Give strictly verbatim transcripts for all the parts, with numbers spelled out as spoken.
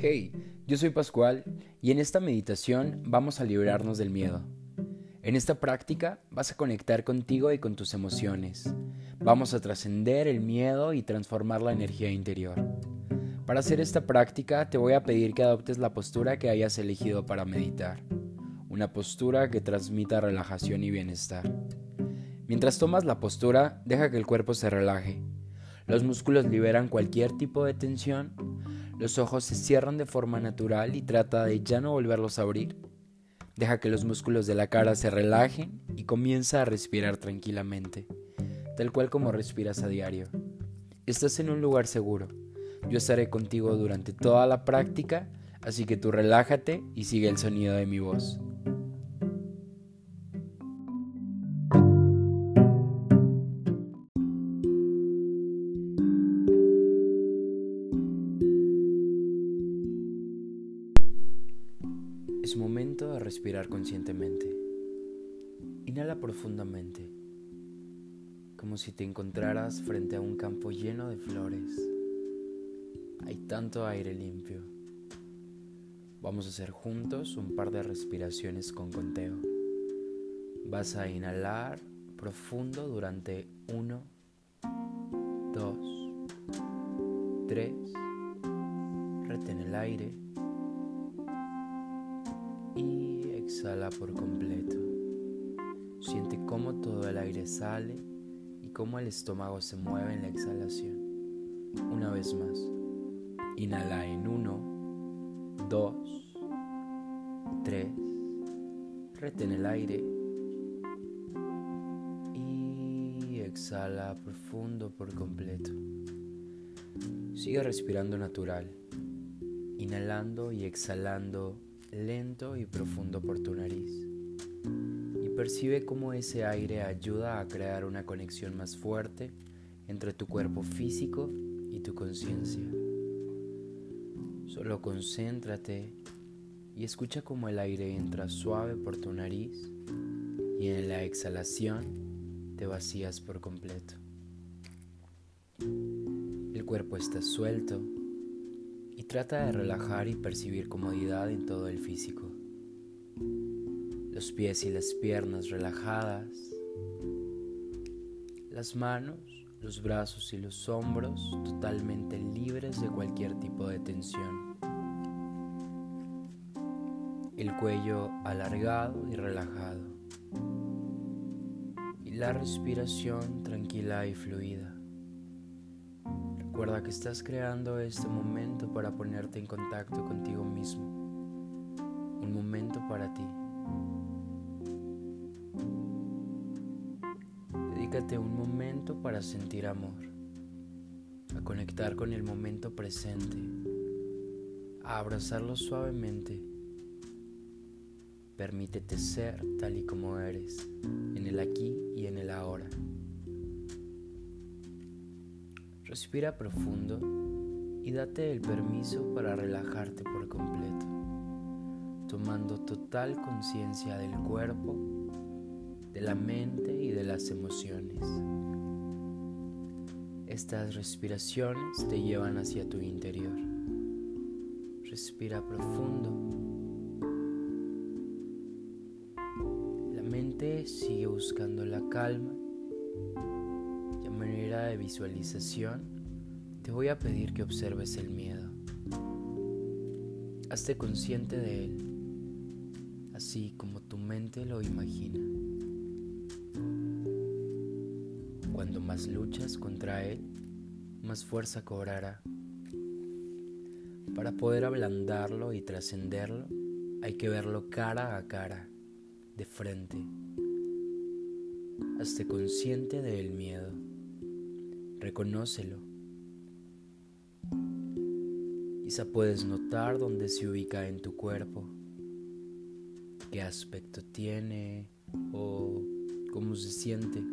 Hey, yo soy Pascual y en esta meditación vamos a librarnos del miedo. En esta práctica vas a conectar contigo y con tus emociones. Vamos a trascender el miedo y transformar la energía interior. Para hacer esta práctica te voy a pedir que adoptes la postura que hayas elegido para meditar. Una postura que transmita relajación y bienestar. Mientras tomas la postura, deja que el cuerpo se relaje. Los músculos liberan cualquier tipo de tensión. Los ojos se cierran de forma natural y trata de ya no volverlos a abrir. Deja que los músculos de la cara se relajen y comienza a respirar tranquilamente, tal cual como respiras a diario. Estás en un lugar seguro. Yo estaré contigo durante toda la práctica, así que tú relájate y sigue el sonido de mi voz. Es momento de respirar conscientemente. Inhala profundamente, como si te encontraras frente a un campo lleno de flores. Hay tanto aire limpio. Vamos a hacer juntos un par de respiraciones con conteo. Vas a inhalar profundo durante uno, dos, tres. Retén el aire. Y exhala por completo. Siente cómo todo el aire sale y cómo el estómago se mueve en la exhalación. Una vez más. Inhala en uno, dos, tres. Retén el aire. Y exhala profundo por completo. Sigue respirando natural. Inhalando y exhalando lento y profundo por tu nariz, y percibe cómo ese aire ayuda a crear una conexión más fuerte entre tu cuerpo físico y tu conciencia. Solo concéntrate y escucha cómo el aire entra suave por tu nariz y en la exhalación te vacías por completo. El cuerpo está suelto y trata de relajar y percibir comodidad en todo el físico. Los pies y las piernas relajadas, las manos, los brazos y los hombros totalmente libres de cualquier tipo de tensión. El cuello alargado y relajado. Y la respiración tranquila y fluida. Recuerda que estás creando este momento para ponerte en contacto contigo mismo. Un momento para ti. Dedícate un momento para sentir amor, a conectar con el momento presente, a abrazarlo suavemente. Permítete ser tal y como eres, en el aquí y en el ahora. Respira profundo y date el permiso para relajarte por completo, tomando total conciencia del cuerpo, de la mente y de las emociones. Estas respiraciones te llevan hacia tu interior. Respira profundo. La mente sigue buscando la calma. De manera de visualización, te voy a pedir que observes el miedo. Hazte consciente de él, así como tu mente lo imagina. Cuando más luchas contra él, más fuerza cobrará. Para poder ablandarlo y trascenderlo, hay que verlo cara a cara, de frente. Hazte consciente del miedo. Reconócelo. Quizá puedes notar dónde se ubica en tu cuerpo, qué aspecto tiene o cómo se siente.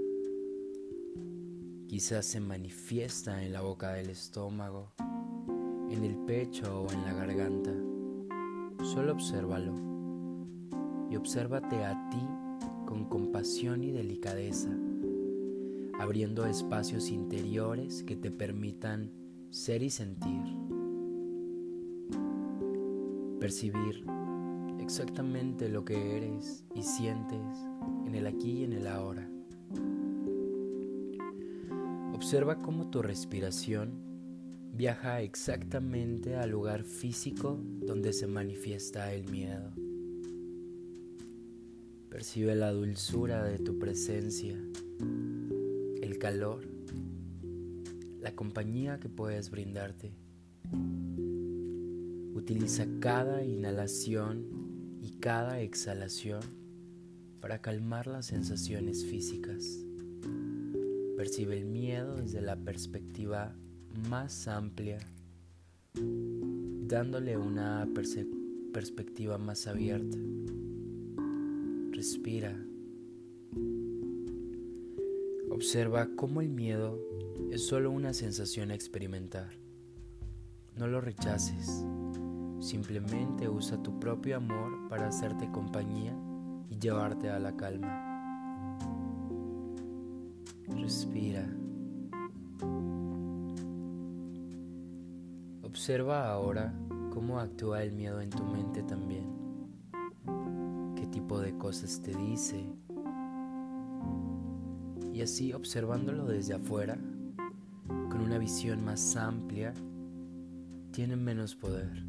Quizás se manifiesta en la boca del estómago, en el pecho o en la garganta. Solo obsérvalo y obsérvate a ti con compasión y delicadeza, abriendo espacios interiores que te permitan ser y sentir. percibir exactamente lo que eres y sientes en el aquí y en el ahora. Observa cómo tu respiración viaja exactamente al lugar físico donde se manifiesta el miedo. Percibe la dulzura de tu presencia, el calor, la compañía que puedes brindarte. Utiliza cada inhalación y cada exhalación para calmar las sensaciones físicas. Percibe el miedo desde la perspectiva más amplia, dándole una perse- perspectiva más abierta. Respira. Observa cómo el miedo es solo una sensación a experimentar. No lo rechaces. Simplemente usa tu propio amor para hacerte compañía y llevarte a la calma. Respira. Observa ahora cómo actúa el miedo en tu mente también. ¿Qué tipo de cosas te dice? Y así, observándolo desde afuera, con una visión más amplia, tiene menos poder.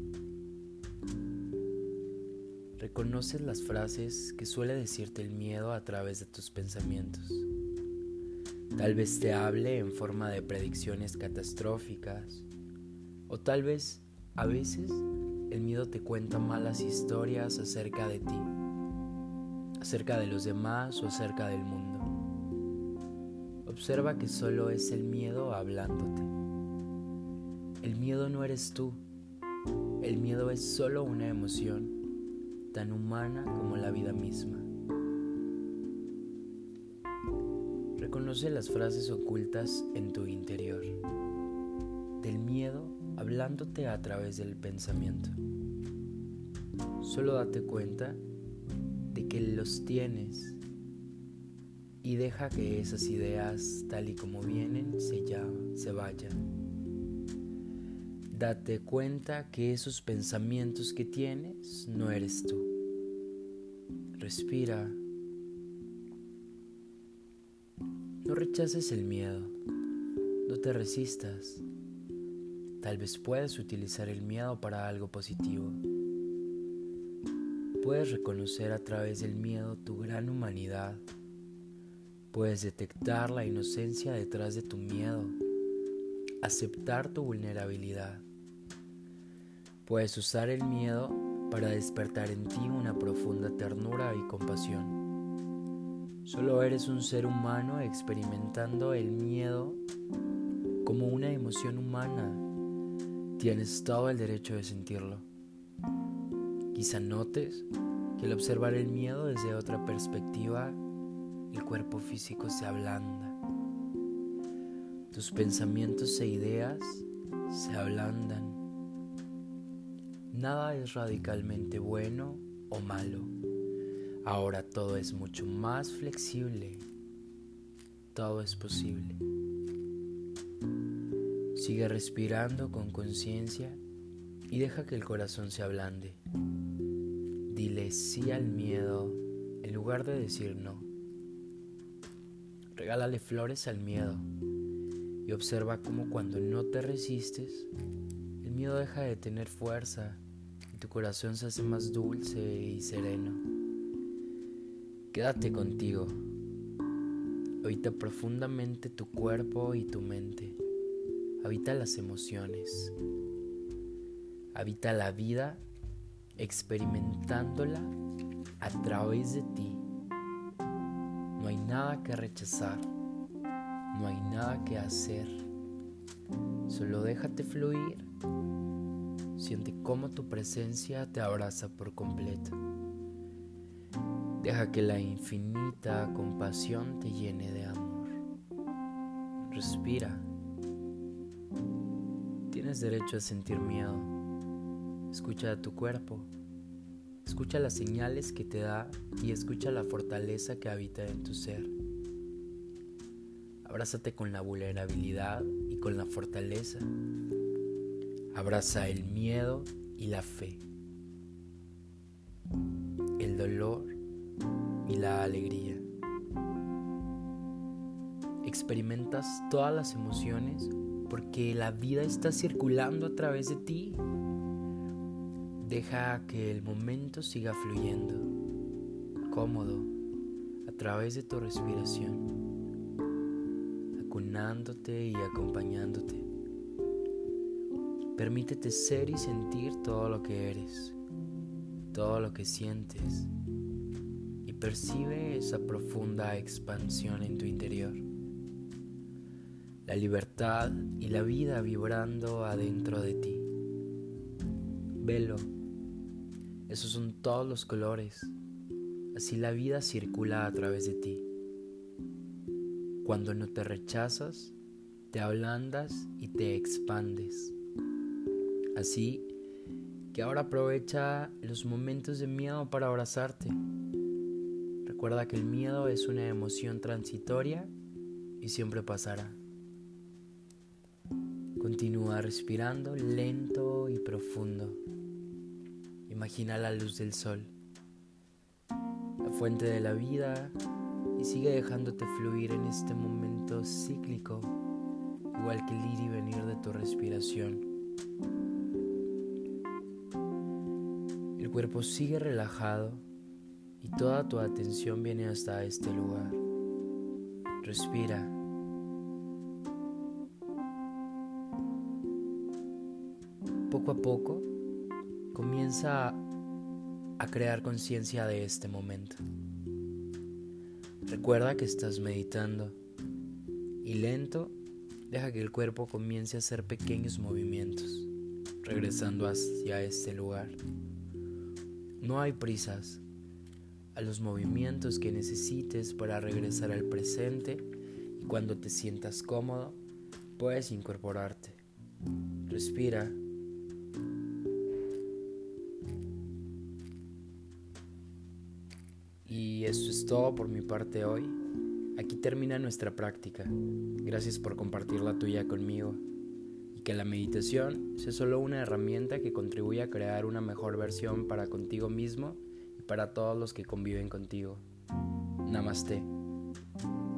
Reconoces las frases que suele decirte el miedo a través de tus pensamientos. Tal vez te hable en forma de predicciones catastróficas, o tal vez, a veces, el miedo te cuenta malas historias acerca de ti, acerca de los demás o acerca del mundo. Observa que solo es el miedo hablándote. El miedo no eres tú. El miedo es solo una emoción tan humana como la vida misma. Reconoce las frases ocultas en tu interior, del miedo hablándote a través del pensamiento. Solo date cuenta de que los tienes y deja que esas ideas, tal y como vienen, se, ya, se vayan. Date cuenta que esos pensamientos que tienes no eres tú. Respira. No rechaces el miedo. No te resistas. Tal vez puedas utilizar el miedo para algo positivo. Puedes reconocer a través del miedo tu gran humanidad. Puedes detectar la inocencia detrás de tu miedo, aceptar tu vulnerabilidad. Puedes usar el miedo para despertar en ti una profunda ternura y compasión. Solo eres un ser humano experimentando el miedo como una emoción humana. Tienes todo el derecho de sentirlo. Quizá notes que al observar el miedo desde otra perspectiva, el cuerpo físico se ablanda. Tus pensamientos e ideas se ablandan. Nada es radicalmente bueno o malo. Ahora todo es mucho más flexible. Todo es posible. Sigue respirando con conciencia y deja que el corazón se ablande. Dile sí al miedo en lugar de decir no. Regálale flores al miedo y observa cómo cuando no te resistes, el miedo deja de tener fuerza y tu corazón se hace más dulce y sereno. Quédate contigo. Habita profundamente tu cuerpo y tu mente. Habita las emociones. Habita la vida experimentándola a través de ti. No hay nada que rechazar, no hay nada que hacer. Solo déjate fluir. Siente cómo tu presencia te abraza por completo. Deja que la infinita compasión te llene de amor. Respira. Tienes derecho a sentir miedo. Escucha a tu cuerpo. Escucha las señales que te da y escucha la fortaleza que habita en tu ser. Abrázate con la vulnerabilidad y con la fortaleza. Abraza el miedo y la fe. dolor y la alegría. Experimentas todas las emociones porque la vida está circulando a través de ti. Deja que el momento siga fluyendo, cómodo, a través de tu respiración, acunándote y acompañándote. Permítete ser y sentir todo lo que eres, todo lo que sientes, y percibe esa profunda expansión en tu interior. La libertad y la vida vibrando adentro de ti. Velo, esos son todos los colores, así la vida circula a través de ti. Cuando no te rechazas, te ablandas y te expandes. Así que ahora aprovecha los momentos de miedo para abrazarte. Recuerda que el miedo es una emoción transitoria y siempre pasará. Continúa respirando lento y profundo. Imagina la luz del sol, la fuente de la vida, y sigue dejándote fluir en este momento cíclico, igual que el ir y venir de tu respiración. El cuerpo sigue relajado y toda tu atención viene hasta este lugar. Respira. Poco a poco comienza a crear conciencia de este momento. Recuerda que estás meditando y lento deja que el cuerpo comience a hacer pequeños movimientos, regresando hacia este lugar. No hay prisas. A los movimientos que necesites para regresar al presente, y cuando te sientas cómodo, puedes incorporarte. Respira. Y eso es todo por mi parte hoy. Aquí termina nuestra práctica. Gracias por compartir la tuya conmigo. Y que la meditación sea solo una herramienta que contribuya a crear una mejor versión para contigo mismo y para todos los que conviven contigo. Namaste.